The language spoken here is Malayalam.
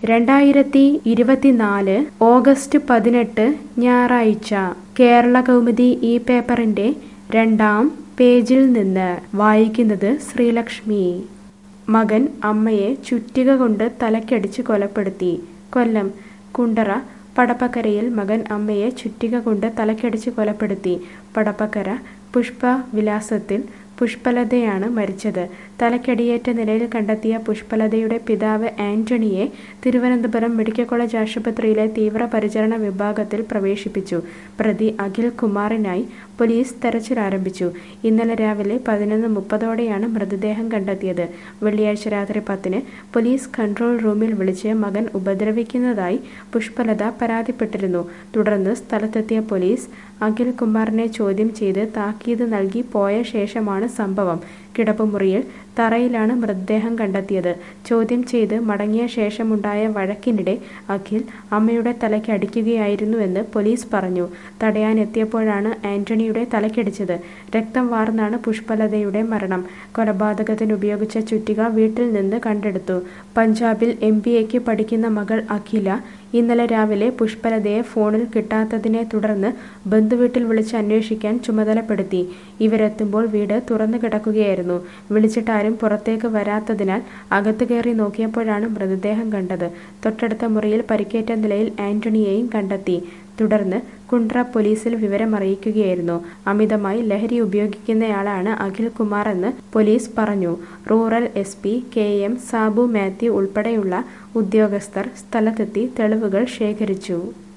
2024 ഓഗസ്റ്റ് 18 ഞായറാഴ്ച കേരളകൗമുദി ഈ പേപ്പറിന്റെ 2-ാം പേജിൽ നിന്ന് വായിക്കുന്നത് ശ്രീലക്ഷ്മി. മകൻ അമ്മയെ ചുറ്റിക കൊണ്ട് തലക്കടിച്ച് കൊലപ്പെടുത്തി. കൊല്ലം. കുണ്ടറ പടപ്പക്കരയിൽ മകൻ അമ്മയെ ചുറ്റിക കൊണ്ട് തലക്കടിച്ച് കൊലപ്പെടുത്തി. പടപ്പക്കര പുഷ്പവിലാസത്തിൽ പുഷ്പലതയാണ് മരിച്ചത്. തലക്കടിയേറ്റ നിലയിൽ കണ്ടെത്തിയ പുഷ്പലതയുടെ പിതാവ് ആന്റണിയെ തിരുവനന്തപുരം മെഡിക്കൽ കോളേജ് ആശുപത്രിയിലെ തീവ്രപരിചരണ വിഭാഗത്തിൽ പ്രവേശിപ്പിച്ചു. പ്രതി അഖിൽ കുമാറിനായി പോലീസ് തെരച്ചിൽ ആരംഭിച്ചു. ഇന്നലെ രാവിലെ 11:30ഓടെയാണ് മൃതദേഹം കണ്ടെത്തിയത്. വെള്ളിയാഴ്ച രാത്രി 10-ന് പോലീസ് കൺട്രോൾ റൂമിൽ വിളിച്ച് മകൻ ഉപദ്രവിക്കുന്നതായി പുഷ്പലത പരാതിപ്പെട്ടിരുന്നു. തുടർന്ന് സ്ഥലത്തെത്തിയ പോലീസ് അഖിൽ കുമാറിനെ ചോദ്യം ചെയ്ത് താക്കീത് നൽകി പോയ ശേഷമാണ് സംഭവം. കിടപ്പുമുറിയിൽ തറയിലാണ് മൃതദേഹം കണ്ടെത്തിയത്. ചോദ്യം ചെയ്ത് മടങ്ങിയ ശേഷമുണ്ടായ വഴക്കിനിടെ അഖിൽ അമ്മയുടെ തലയ്ക്ക് അടിക്കുകയായിരുന്നുവെന്ന് പോലീസ് പറഞ്ഞു. തടയാനെത്തിയപ്പോഴാണ് ആന്റണിയുടെ തലക്കടിച്ചത്. രക്തം വാർന്നാണ് പുഷ്പലതയുടെ മരണം. കൊലപാതകത്തിന് ഉപയോഗിച്ച ചുറ്റിക വീട്ടിൽ നിന്ന് കണ്ടെടുത്തു. പഞ്ചാബിൽ MBAക്ക് പഠിക്കുന്ന മകൾ അഖില ഇന്നലെ രാവിലെ പുഷ്പലതയെ ഫോണിൽ കിട്ടാത്തതിനെ തുടർന്ന് ബന്ധുവീട്ടിൽ വിളിച്ച് അന്വേഷിക്കാൻ ചുമതലപ്പെടുത്തി. ഇവരെത്തുമ്പോൾ വീട് തുറന്നു കിടക്കുകയായിരുന്നു. വിളിച്ചിട്ടാരും പുറത്തേക്ക് വരാത്തതിനാൽ അകത്ത് കയറി നോക്കിയപ്പോഴാണ് മൃതദേഹം കണ്ടത്. തൊട്ടടുത്ത മുറിയിൽ പരിക്കേറ്റ നിലയിൽ ആന്റണിയെയും കണ്ടെത്തി. തുടർന്ന് കുണ്ട്ര പോലീസിൽ വിവരമറിയിക്കുകയായിരുന്നു. അമിതമായി ലഹരി ഉപയോഗിക്കുന്നയാളാണ് അഖിൽ കുമാർ എന്ന് പോലീസ് പറഞ്ഞു. Rural SP KM Sabu Mathew ഉൾപ്പെടെയുള്ള ഉദ്യോഗസ്ഥർ സ്ഥലത്തെത്തി തെളിവുകൾ ശേഖരിച്ചു.